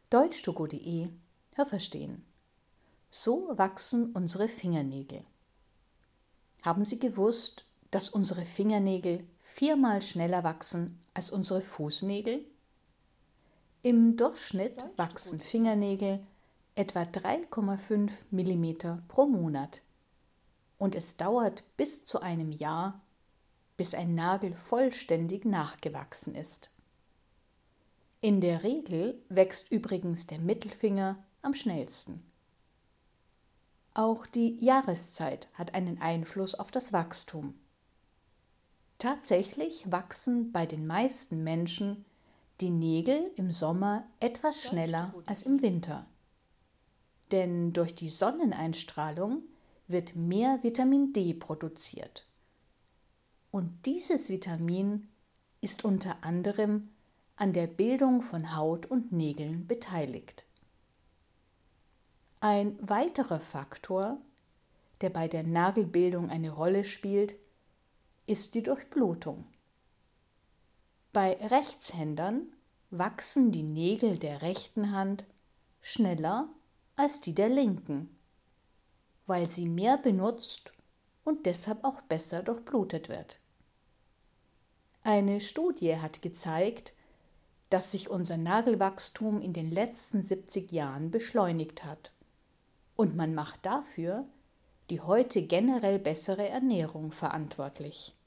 Deutschtogo.de Hörverstehen. So wachsen unsere Fingernägel. Haben Sie gewusst, dass unsere Fingernägel 4-mal schneller wachsen als unsere Fußnägel? Im Durchschnitt wachsen Fingernägel etwa 3,5 mm pro Monat. Und es dauert bis zu einem Jahr, bis ein Nagel vollständig nachgewachsen ist. In der Regel wächst übrigens der Mittelfinger am schnellsten. Auch die Jahreszeit hat einen Einfluss auf das Wachstum. Tatsächlich wachsen bei den meisten Menschen die Nägel im Sommer etwas schneller als im Winter. Denn durch die Sonneneinstrahlung wird mehr Vitamin D produziert. Und dieses Vitamin ist unter anderem an der Bildung von Haut und Nägeln beteiligt. Ein weiterer Faktor, der bei der Nagelbildung eine Rolle spielt, ist die Durchblutung. Bei Rechtshändern wachsen die Nägel der rechten Hand schneller als die der linken, weil sie mehr benutzt und deshalb auch besser durchblutet wird. Eine Studie hat gezeigt, dass sich unser Nagelwachstum in den letzten 70 Jahren beschleunigt hat. Und man macht dafür die heute generell bessere Ernährung verantwortlich.